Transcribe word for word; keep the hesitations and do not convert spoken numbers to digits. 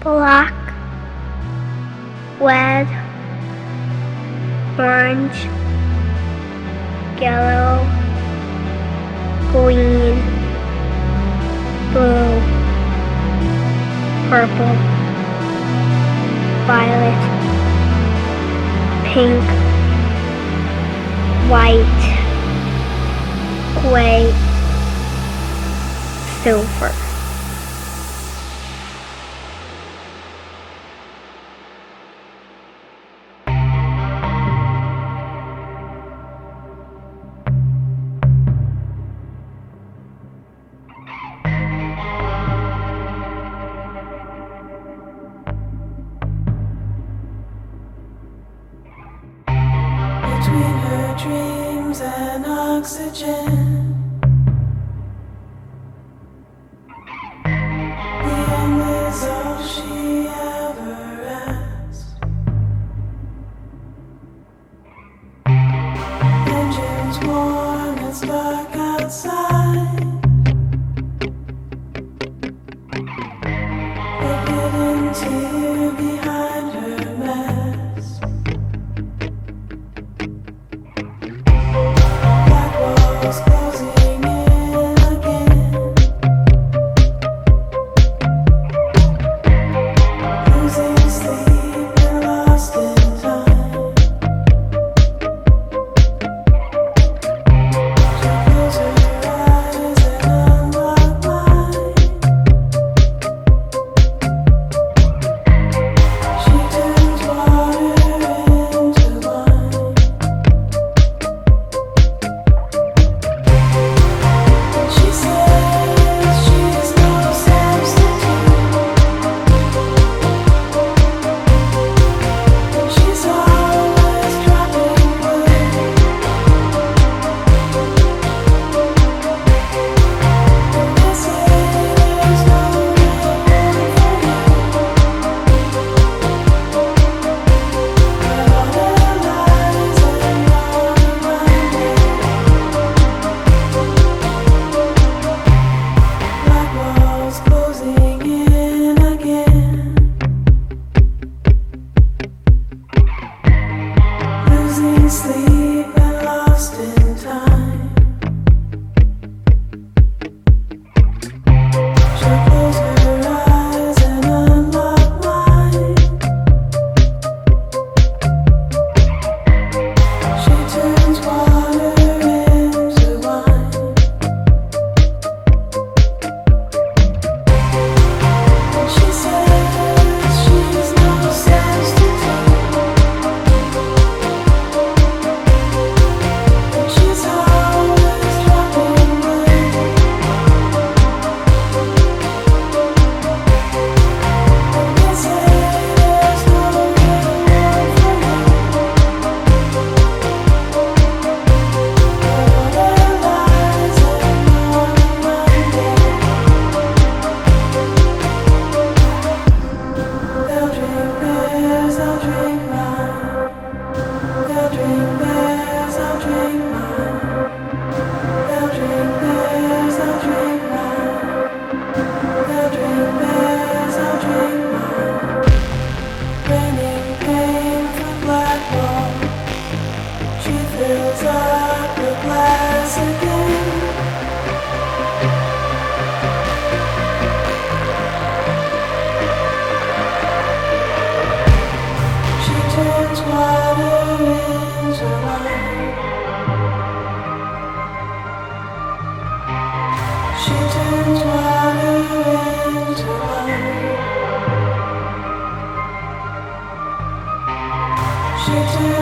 black, red, orange, yellow, green, blue, purple, violet, pink, white, gray, silver. Between her dreams and oxygen, the end is all she ever asked. Engines warm, it's dark outside. A hidden tear behind her mask. Black walls closing in again. Losing sleep and lost in time. She closes her eyes and unlock mine. She turns water into wine. She says she's no substitute. She's always dropping wood. And they say there's no reward for you. But all their lies and wrong reminded. Black walls closing in again. Losing sleep and lost in time. She'll close her eyes and unlock mine. She turns water into wine. And she says she's no substitute. And she's always dropping wood. And they say there's no reward for you. But all their lies and wrong reminded. They'll drink theirs, I'll drink mine. They'll drink theirs, I'll drink mine. They'll drink theirs, I'll drink mine. They'll drink theirs, I'll drink mine. Raining pain from black wall. She fills up the glass again. She turns water into wine. She turns water into wine. She turns